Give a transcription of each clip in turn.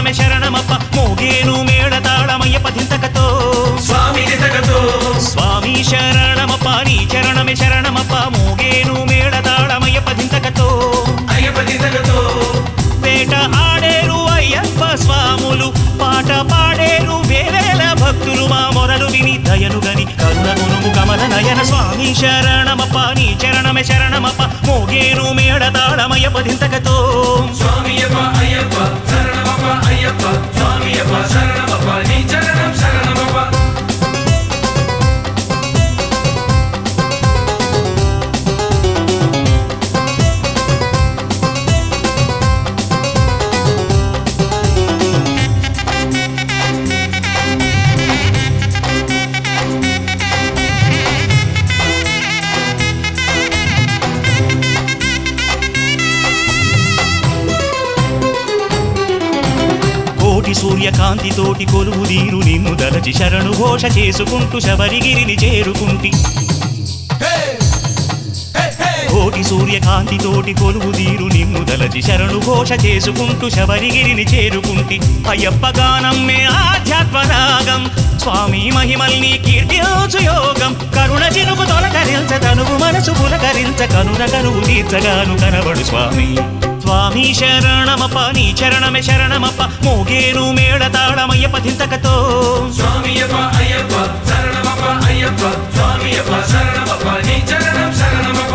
శరణమే శరణమప్ప మోగేను మేళతాళమయ్యప్ప దింతకతో స్వామి దింతకతో స్వామి శరణమప్ప నీ చరణమే శరణమప్ప మోగేను మేళతాళమయ్యప్ప దింతకతో అయ్యప్ప దింతకతో వేట ఆడేరు అయ్యప్ప స్వాములు పాట పాడేరు వేవేల భక్తులు మా మొరలు విని దయను గని కరుణగునుము కమల నయన స్వామి శరణమప్ప నీ చరణమే శరణమప్ప మోగేను మేళతాళమయ్యప్ప దింతకతో స్వామియప్ప అయ్యప్ప శరణమప్ప అయ్యప్ప స్వామియప్ప శరణమప్ప నీ చరణం శరణమప్ప కోటి సూర్యకాంతితోటి కొలువుదీరు నిన్ను దలచి శరణు ఘోష చేసుకుంటూ శబరిగిరిని చేరుకుంటి కోటి సూర్యకాంతితోటి కొలువుదీరు నిన్ను దలచి శరణు ఘోష చేసుకుంటూ శబరిగిరిని చేరుకుంటి అయ్యప్ప గానం మే ఆధ్యాత్మ రాగం స్వామి మహిమల్ని కీర్తించు యోగం కరుణ చినుకు తొలకరించ తనువు మనసు పులకరించ కనున కరువు తీర్చగాను కనబడు స్వామి స్వామి శరణమప్ప నీ చరణమే శరణమప్ప మోగేను మేళతాళమయ్యప్ప దింతకతో స్వామియప్ప అయ్యప్ప శరణమప్ప అయ్యప్ప స్వామియప్ప శరణమప్ప నీ చరణం శరణమప్ప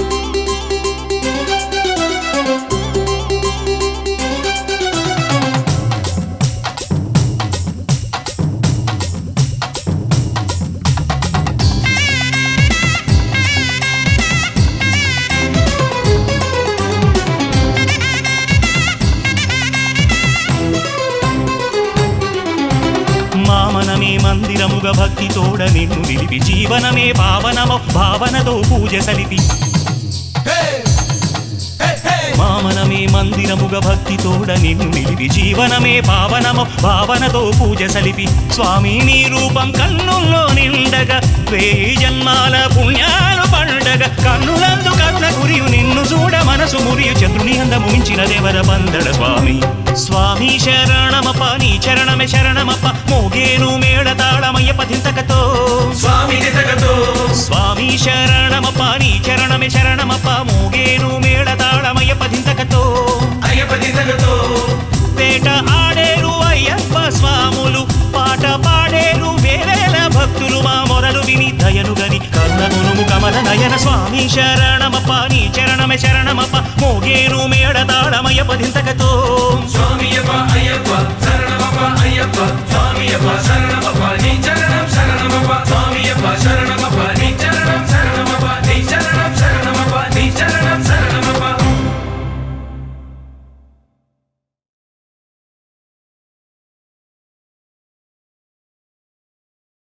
మామనమే మందిరముగ భక్తి తోడ నిన్ను నిలిపి జీవనమే పావనమ భావనతో పూజ సలిపి మామనమే మందిరముగ భక్తి తోడ నిన్ను నిలిపి జీవనమే పావనమ భావనతో పూజ సలిపి స్వామి నీ రూపం కన్నుల్లో నిండగా వేయి జన్మాల పుణ్యాలు పండగ కన్నులందు కరుణ కురియు నిన్ను చూడ మనసు మురియు చంద్రుని అందము మించిన దేవర పందడ స్వామి స్వామి శరణమప్ప నీ చరణమే శరణమప్ప మోగేను మేళతాళమయ్యప్ప దింతకతో స్వామి దింతకతో స్వామి శరణమప్ప నీ చరణమే శరణమప్ప మోగేను మేళతాళమయ్యప్ప దింతకతో అయ్యప్ప దింతకతో వేట ఆడేరు అయ్యప్ప స్వాములు పాట పాడేరు వేవేల భక్తులు మా మొరలు విని దయను గని కరుణగునుము కమల నయన స్వామి శరణమప్ప నీ చరణమే శరణమప్ప మోగేను మేళతాళమయ్యప్ప దింతకతో